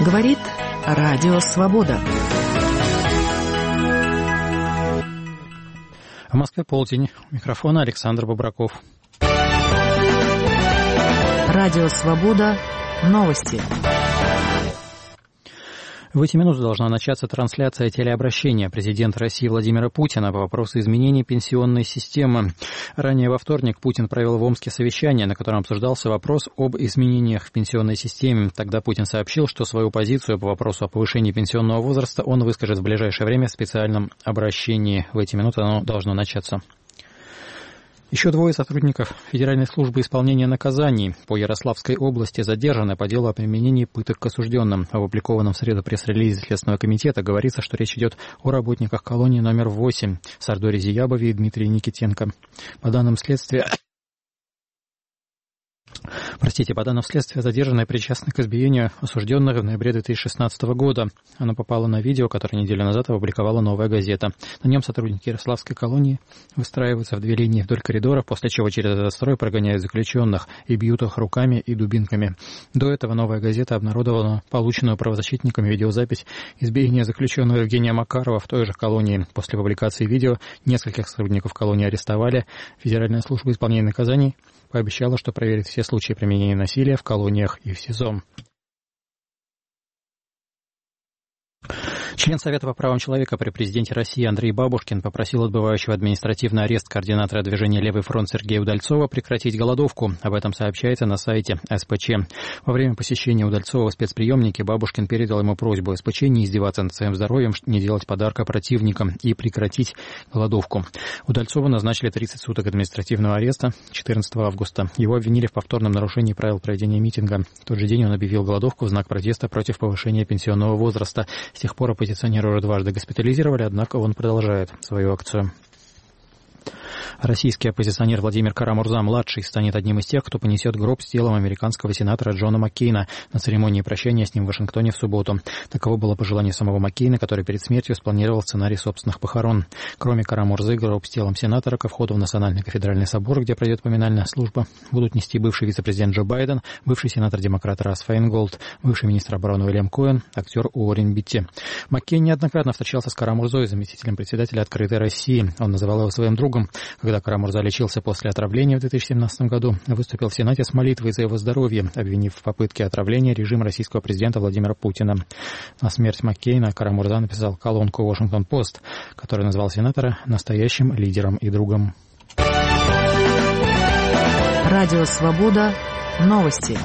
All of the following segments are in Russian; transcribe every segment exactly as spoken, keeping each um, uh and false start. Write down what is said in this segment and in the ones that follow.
Говорит Радио Свобода. В Москве полдень. У микрофона Александр Бобраков. Радио Свобода. Новости. В эти минуты должна начаться трансляция телеобращения президента России Владимира Путина по вопросу изменения пенсионной системы. Ранее во вторник Путин провел в Омске совещание, на котором обсуждался вопрос об изменениях в пенсионной системе. Тогда Путин сообщил, что свою позицию по вопросу о повышении пенсионного возраста он выскажет в ближайшее время в специальном обращении. В эти минуты оно должно начаться. Еще двое сотрудников Федеральной службы исполнения наказаний по Ярославской области задержаны по делу о применении пыток к осужденным. В опубликованном в среду пресс-релизе Следственного комитета говорится, что речь идет о работниках колонии номер восемь Сардоре Зиябове и Дмитрии Никитенко. По данным следствия... Простите, по данным следствия, задержанная причастна к избиению осужденных в ноябре две тысячи шестнадцатого года. Оно попало на видео, которое неделю назад опубликовала «Новая газета». На нем сотрудники Ярославской колонии выстраиваются в две линии вдоль коридоров, после чего через этот строй прогоняют заключенных и бьют их руками и дубинками. До этого «Новая газета» обнародовала полученную правозащитниками видеозапись избиения заключенного Евгения Макарова в той же колонии. После публикации видео нескольких сотрудников колонии арестовали. Федеральная служба исполнения наказаний пообещала, что проверит все случаи применения насилия в колониях и в СИЗО. Член Совета по правам человека при президенте России Андрей Бабушкин попросил отбывающего административный арест координатора движения «Левый фронт» Сергея Удальцова прекратить голодовку. Об этом сообщается на сайте эс пэ че. Во время посещения Удальцова в спецприемнике Бабушкин передал ему просьбу эс пэ че не издеваться над своим здоровьем, не делать подарка противникам и прекратить голодовку. Удальцову назначили тридцать суток административного ареста четырнадцатого августа. Его обвинили в повторном нарушении правил проведения митинга. В тот же день он объявил голодовку в знак протеста против повышения пенсионного возраста. С тех пор оппозиционера уже дважды госпитализировали, однако он продолжает свою акцию. Российский оппозиционер Владимир Кара-Мурза-младший станет одним из тех, кто понесет гроб с телом американского сенатора Джона Маккейна на церемонии прощания с ним в Вашингтоне в субботу. Таково было пожелание самого Маккейна, который перед смертью спланировал сценарий собственных похорон. Кроме Кара-Мурзы, гроб с телом сенатора ко входу в Национальный кафедральный собор, где пройдет поминальная служба, будут нести бывший вице-президент Джо Байден, бывший сенатор-демократ Расс Фейнголд, бывший министр обороны Уильям Коэн, актер Уоррен Битти. Маккейн неоднократно встречался с Кара-Мурзой, заместителем председателя «Открытой России». Он называл его своим другом. Когда Кара-Мурза лечился после отравления в две тысячи семнадцатом году, выступил в Сенате с молитвой за его здоровье, обвинив в попытке отравления режим российского президента Владимира Путина. На смерть Маккейна Кара-Мурза написал колонку «Вашингтон-Пост», который назвал сенатора настоящим лидером и другом. Радио «Свобода». Новости.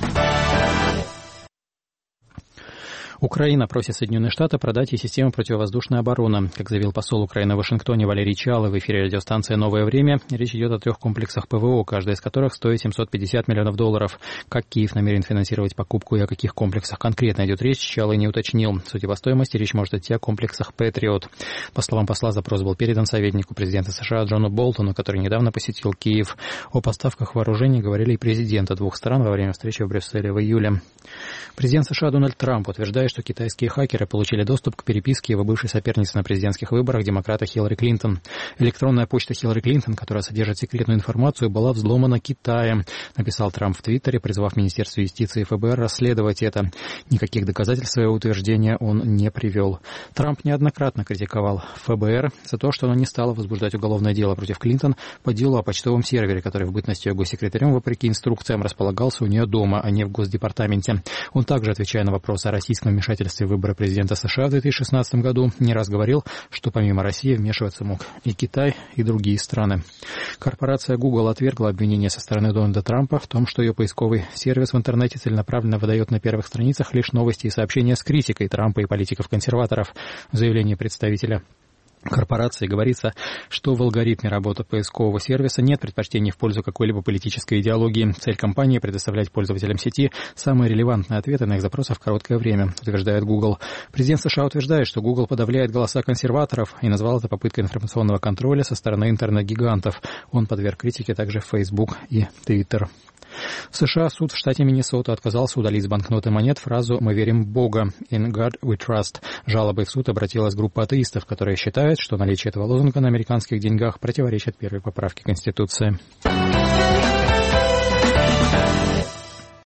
Украина просит Соединенные Штаты продать ей систему противовоздушной обороны. Как заявил посол Украины в Вашингтоне Валерий Чалы в эфире радиостанции «Новое время», речь идет о трех комплексах ПВО, каждый из которых стоит семьсот пятьдесят миллионов долларов. Как Киев намерен финансировать покупку и о каких комплексах конкретно идет речь, Чалы не уточнил. Судя по стоимости, речь может идти о комплексах «Патриот». По словам посла, запрос был передан советнику президента США Джону Болтону, который недавно посетил Киев. О поставках вооружений говорили и президенты двух стран во время встречи в Брюсселе в июле. Президент США Дональд Трамп утверждает, что китайские хакеры получили доступ к переписке его бывшей соперницы на президентских выборах, демократа Хиллари Клинтон. Электронная почта Хиллари Клинтон, которая содержит секретную информацию, была взломана Китаем, написал Трамп в Твиттере, призвав Министерство юстиции и эф бэ эр расследовать это. Никаких доказательств своего утверждения он не привел. Трамп неоднократно критиковал эф бэ эр за то, что она не стала возбуждать уголовное дело против Клинтон по делу о почтовом сервере, который в бытность ее госсекретарем, вопреки инструкциям, располагался у нее дома, а не в Госдепартаменте. Он также, отвечая на вопрос о российском вмешательстве в выборы президента США в две тысячи шестнадцатом году, не раз говорил, что помимо России вмешиваться мог и Китай, и другие страны. Корпорация Google отвергла обвинение со стороны Дональда Трампа в том, что ее поисковый сервис в интернете целенаправленно выдает на первых страницах лишь новости и сообщения с критикой Трампа и политиков-консерваторов. В заявлении представителя корпорации говорится, что в алгоритме работы поискового сервиса нет предпочтений в пользу какой-либо политической идеологии. Цель компании — предоставлять пользователям сети самые релевантные ответы на их запросы в короткое время, утверждает Google. Президент США утверждает, что Google подавляет голоса консерваторов и назвал это попыткой информационного контроля со стороны интернет-гигантов. Он подверг критике также Facebook и Twitter. В США суд в штате Миннесота отказался удалить с банкноты монет фразу «Мы верим в Бога» «In God we trust». Жалобой в суд обратилась группа атеистов, которая считает, что наличие этого лозунга на американских деньгах противоречит первой поправке Конституции.